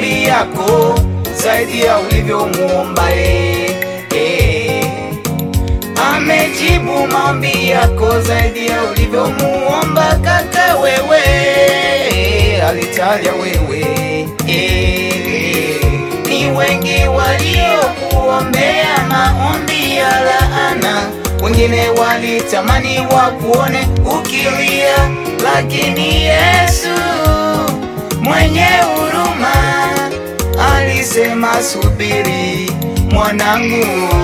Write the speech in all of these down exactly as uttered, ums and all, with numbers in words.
maombi yako zaidi ya ulivyomuomba yeye. Eh, amejibu maombi yako zaidi ya ulivyomuomba kaka wewe. Eh, alitaja wewe. Eh, ni wengi waliokuombea maombi ya laana, wengine walitamani wakuone ukilia, lakini Yesu mwenye huruma alisema subiri mwanangu,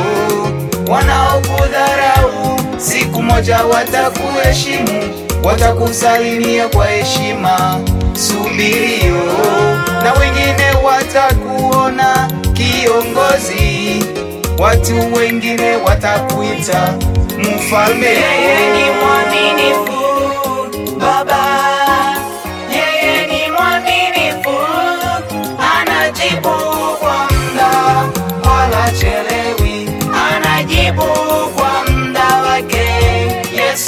wanaokudharau siku moja watakuheshimu, watakusalimia kwa heshima. Subirio, na wengine watakuona kiongozi, watu wengine watakuita mfalme. Yeye ni mwaminifu Baba, yeye ni mwaminifu, anajibu kwa muda wala chelewi, anajibu kwa muda wake Yesu.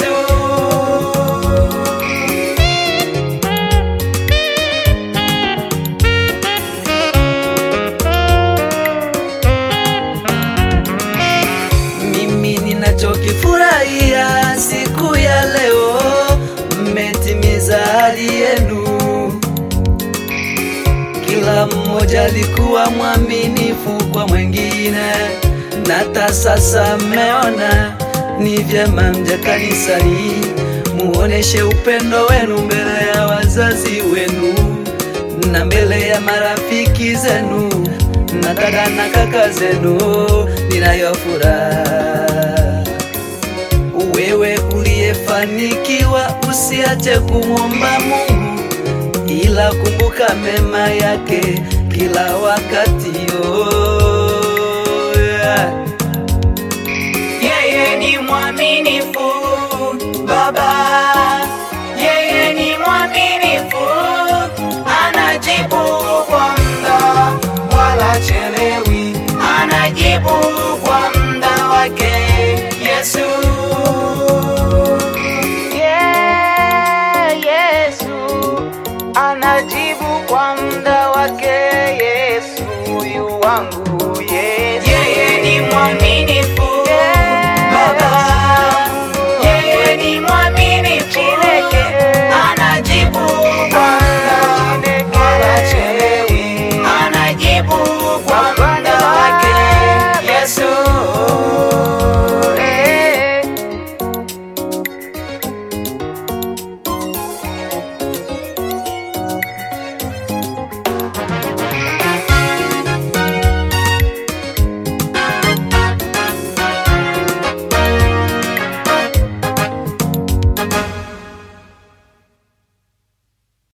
Ninachokifurahia siku ya leo, mmetimiza ahadi yenu. Kila mmoja alikuwa mwaminifu kwa mwingine, na hata sasa mmeona ni vyema mje kanisani, muoneshe upendo wenu mbele ya wazazi wenu na mbele ya marafiki zenu na dada na kaka zenu. Ninayo furaha. Wewe uliyefanikiwa, usiache kumwomba Mungu, ila kumbuka mema yake kila wakati. Oh, yeah. Yeye ni mwaminifu Baba, yeye ni mwaminifu, anajibu kwa muda wala chelewi, anajibu kwa muda wake Yesu. Yeah, Yesu anajibu kwa muda wake Yesu yu wangu.